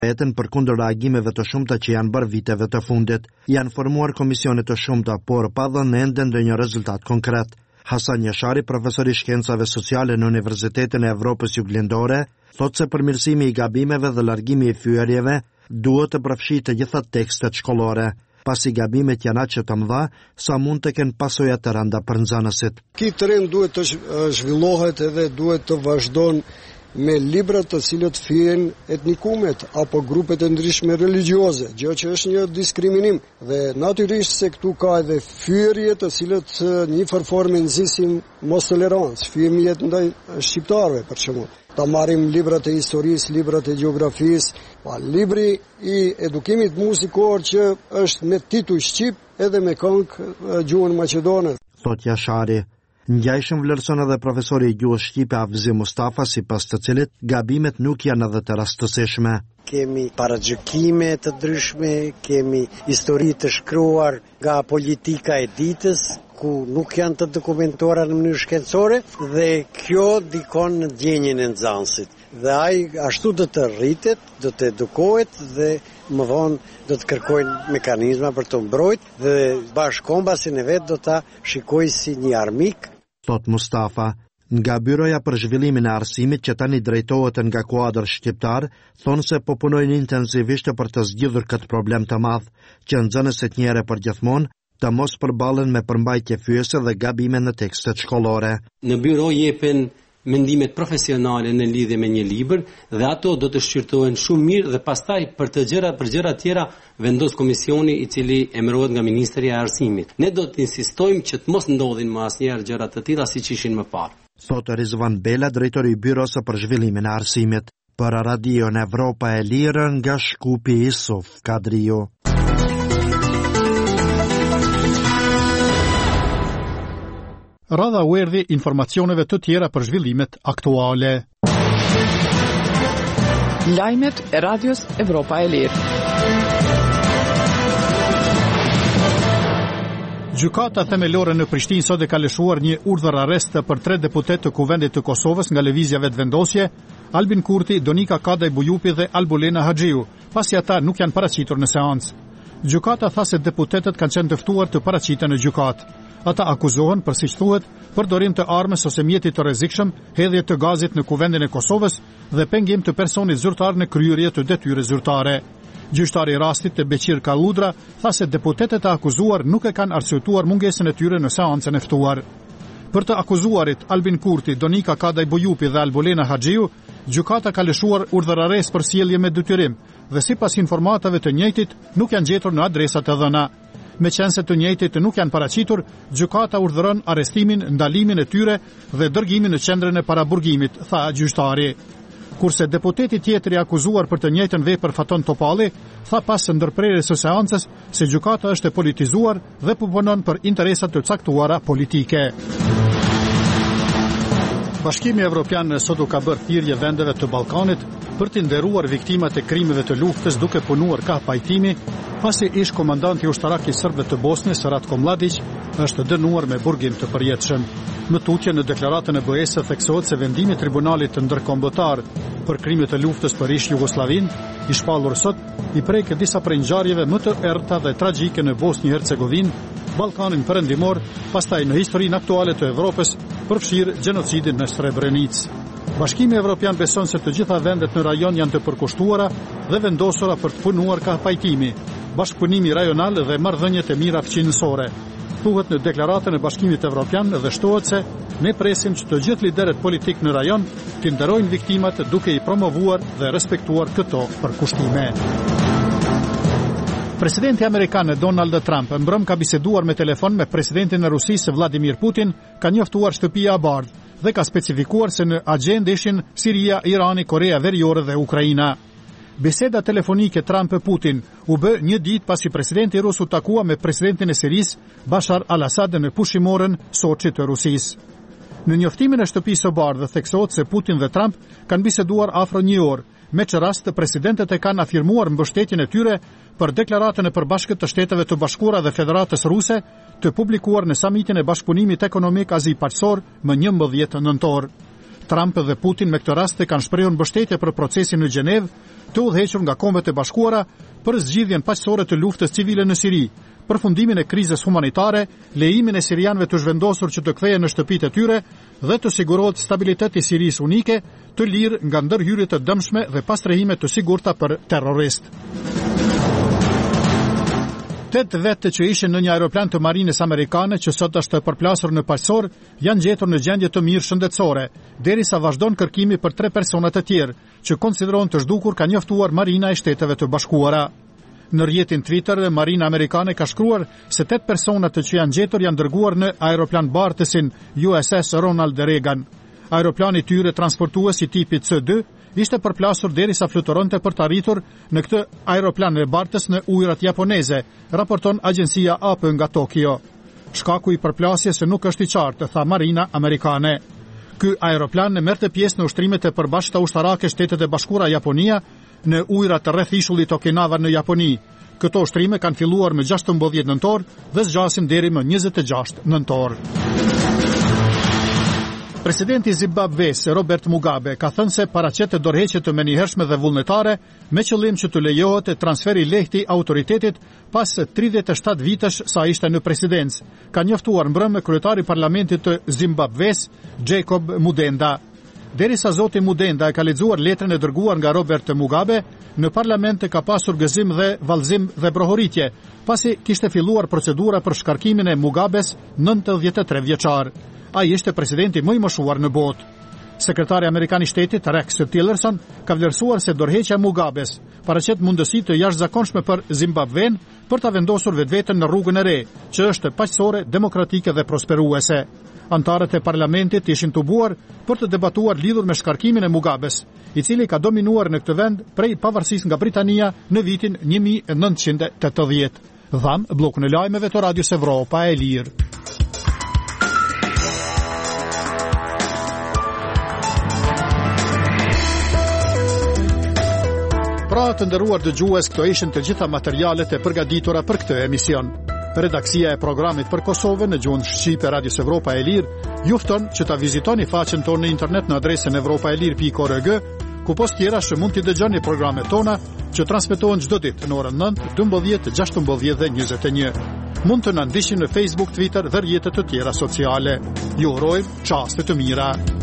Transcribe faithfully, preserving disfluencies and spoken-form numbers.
Vetën përkundër reagimeve të shumta që janë bërë viteve të fundit, janë formuar komisione të shumta, por pa dhënë ende ndonjë rezultat konkret. Hasan Jashari, profesor i shkencave sociale në Universitetin e Evropës Juglindore, thotë se përmirësimi i gabimeve dhe largimi i fyerjeve duhet të përfshijë të gjitha tekstet shkollore, pasi gabimet janë aq të mëdha sa mund të kenë pasoja të rënda për nxënësit. Ky trend duhet të zhvillohet edhe duhet të vazhdon me libra të cilët fyen etnikumet apo grupet e ndryshme religjioze, gjë që është një diskriminim dhe natyrisht se këtu ka edhe fyerje të cilët një formë nxisin mos tolerancë, fëmijët ndaj shqiptarëve për shembull. Ta marrim librat e historisë, librat e gjeografisë, pa libri i edukimit muzikor që është me titull shqip edhe me këngë gjuhën maqedone. Thot Jashari. Ngjajshëm vlerëson edhe profesori i gjuhës shqipe Avzi Mustafa, sipas të cilit gabimet nuk janë edhe të rastësishme. Kemi paragjykime të ndryshme, kemi histori të shkruar nga politika e ditës, ku nuk janë të dokumentuara në mënyrë shkencore dhe kjo dikon në ndjenjen e nxënësit. Dhe ai ashtu do të rritet, do të edukohet dhe më vonë do të kërkojnë mekanizma për të mbrojtur dhe bashkombasin e vet do ta shikojë si një armik. Thot Mustafa, nga Byroja për Zhvillimin e Arsimit që tani drejtohet nga kuadër shqiptar, thonë se po punojnë intensivisht për të zgjidhur këtë problem të madh, që nxënësit një herë për gjithmonë të mos përballen me përmbajtje fyese dhe gabime në tekstet shkollore. Në byro jepen mendimet profesionale në lidhje me një libër dhe ato do të shqyrtohen shumë mirë dhe pastaj për të gjëra për gjëra tjera vendos komisioni i cili emërohet nga Ministri i Arsimit. Ne do të insistojmë që të mos ndodhin më asnjëherë gjëra të tilla siç ishin më parë. Thotë Rizvan Bela, drejtori i Byros për Zhvillimin e Arsimit. Për Radio në Evropa e Lirë nga Shkupi Isuf Kadrio. Radha u erdhi informacioneve të tjera për zhvillimet aktuale. Lajmet e Radios Evropa e Lirë. Gjykata themelore në Prishtinë sot e ka lëshuar një urdhër arrest për tre deputet të Kuvendit të Kosovës nga lëvizja vetëvendosje, Albin Kurti, Donika Kadaj Bujupi dhe Albulena Haxhiu, pasi ata nuk janë paraqitur në seancë. Gjykata tha se deputetët kanë qenë të ftuar të paraqiten në gjykatë. Ata akuzohen për, siç thuhet, përdorim të armës ose mjeti të rrezikshëm, hedhje të gazit në Kuvendin e Kosovës dhe pengim të personit zyrtar në kryerje të detyre zyrtare. Gjyqtari i rastit të Beqir Kalludra tha se deputetët e akuzuar nuk e kanë arsyetuar mungesën e tyre në seancën e ftuar. Për të akuzuarit Albin Kurti, Donika Kadaj Bujupi dhe Albulena Haxhiu, gjykata ka lëshuar urdhër arrest për sjellje me detyrim dhe sipas informatave të njëjtit nuk janë gjetur në adresat e dhëna. Meqense të njëjtit nuk janë paraqitur, gjykata urdhëron arrestimin, ndalimin e tyre dhe dërgimin në qendrën e paraburgimit, tha gjyqtari. Kurse deputeti tjetër i akuzuar për të njëjtën vepër Faton Topalli, tha pas ndërprerjes së seancës se gjykata është e politizuar dhe punon për interesat të caktuara politike. Bashkimi Evropian sot u ka bërë thirrje vendeve të Ballkanit për të nderuar viktimat e krimeve të luftës duke punuar ka pajtimi, pasi ish komandanti ushtarak i serbëve të Bosnjës Ratko Mladić është dënuar me burgim të përjetshëm. Në tutje në deklaratën e B E S theksohet se vendimi i Tribunalit të Ndërkombëtar për krimet e luftës për ish Jugosllavin, i shpallur sot, i prek disa prej ngjarjeve më të errëta dhe tragjike në Bosnjë Hercegovinë, Ballkanin Perëndimor, pastaj në historinë aktuale të Evropës, përfshirë gjenocidin në Srebrenicë. Bashkimi Evropian beson se të gjitha vendet në rajon janë të përkushtuara dhe vendosura për të punuar ka pajtimi, bashkëpunimi rajonal dhe marrëdhëniet e mira fqinësore. Thuhet në deklaratën e Bashkimit Evropian dhe shtohet se ne presim që të gjithë liderët politik në rajon të nderojnë viktimat duke i promovuar dhe respektuar këto përkushtime. Presidenti amerikan Donald Trump mbrëm ka biseduar me telefon me presidentin e Rusisë Vladimir Putin, ka njoftuar shtëpia e bardhë dhe ka specifikuar se në agjendë ishin Siria, Irani, Korea Veriore dhe Ukraina. Biseda telefonike Trump-Putin u bë një ditë pasi presidenti rus u takua me presidentin e Sirisë Bashar al-Assad në pushimorën Soçi të Rusisë. Në njoftimin e shtëpisë së bardhë theksohet se Putin dhe Trump kanë biseduar afro një orë, me që rast presidentët e kanë afirmuar mbështetjen e tyre për deklaratën e përbashkët të Shteteve të Bashkuara dhe Federatës Ruse të publikuar në samitin e Bashkëpunimit Ekonomik Azi-Paqësor më njëmbëdhjetë nëntor. Trump dhe Putin me këtë rast kanë shprehur mbështetje për procesin në Gjenevë, të udhëhequr nga Kombet e Bashkuara për zgjidhjen paqësore të luftës civile në Siri, përfundimin e krizës humanitare, lejimin e sirianëve të zhvendosur që të kthehen në shtëpitë e tyre dhe të sigurohet stabiliteti i Sirisë unike, të lirë nga ndërhyrje të dëmshme dhe pastrehime të sigurta për terrorist. Tet vetë që ishin në një aeroplan të marinës amerikane që sot është përplasur në paqësor, janë gjetur në gjendje të mirë shëndetësore, derisa vazhdon kërkimi për tre persona të tjerë, që konsiderohen të zhdukur, ka njoftuar Marina e Shteteve të Bashkuara. Në rrjetin Twitter, Marina amerikane ka shkruar se tet personat që janë gjetur janë dërguar në aeroplan bartësin U S S Ronald Reagan. Aeroplani tyre transportues i tipit C dy ishte përplasur derisa fluturonte për të arritur në këtë aeroplan e bartës në ujërat japoneze, raporton agjencia A P nga Tokyo. Shkaku i përplasjes nuk është i qartë, tha Marina amerikane. Ky aeroplan merrte pjesë në ushtrimet e përbashkëta ushtarake Shtetet e Bashkuara Japonia në ujërat rreth ishullit Okinawa në Japoni. Këto ushtrime kanë filluar më gjashtëmbëdhjetë nëntor dhe zgjasin deri më njëzet e gjashtë nëntor. Presidenti i Zimbabves, Robert Mugabe, ka thënë se paraqet dorëheqje të menjëhershme dhe vullnetare me qëllim që të lejohet transferi i lehti autoritetit pas tridhjetë e shtatë vitesh sa ishte në presidencë, ka njoftuar mbrëmë kryetari i parlamentit të Zimbabves, Jacob Mudenda. Derisa zoti Mudenda e ka lexuar letrën e dërguar nga Robert Mugabe, në parlament ka pasur gëzim dhe vallëzim dhe brohoritje, pasi kishte filluar procedura për shkarkimin e Mugabes, nëntëdhjetë e tre vjeçar. Ai ishte presidenti më i moshuar në botë. Sekretari amerikan i shtetit Rex Tillerson ka vlerësuar se dorëheqja e Mugabes paraqet mundësi të jashtëzakonshme për Zimbabven për ta vendosur vetveten në rrugën e re, që është paqësore, demokratike dhe prosperuese. Antarët e parlamentit ishin tubuar për të debatuar lidhur me shkarkimin e Mugabes, i cili ka dominuar në këtë vend prej pavarësisë nga Britania në vitin një mijë e nëntëqind e tetëdhjetë. Dham bllokun e lajmeve të Radios Evropa e Lirë. Pra të nderuar dëgjues, këto ishin të gjitha materialet e përgatitura për këtë emision. Redaksia e programit për Kosovën në gjuhën shqipe Radios Evropa e Lirë ju fton që ta vizitoni faqen tonë në internet në adresën evropaelir pikë org, ku post tjera që mund t'i dëgjoni programet tona që transmetohen çdo ditë në orën nëntë, dymbëdhjetë, gjashtëmbëdhjetë dhe njëzet e një. Mund të na ndiqni në Facebook, Twitter dhe rrjetet të tjera sociale. Ju urojmë çaste të mira.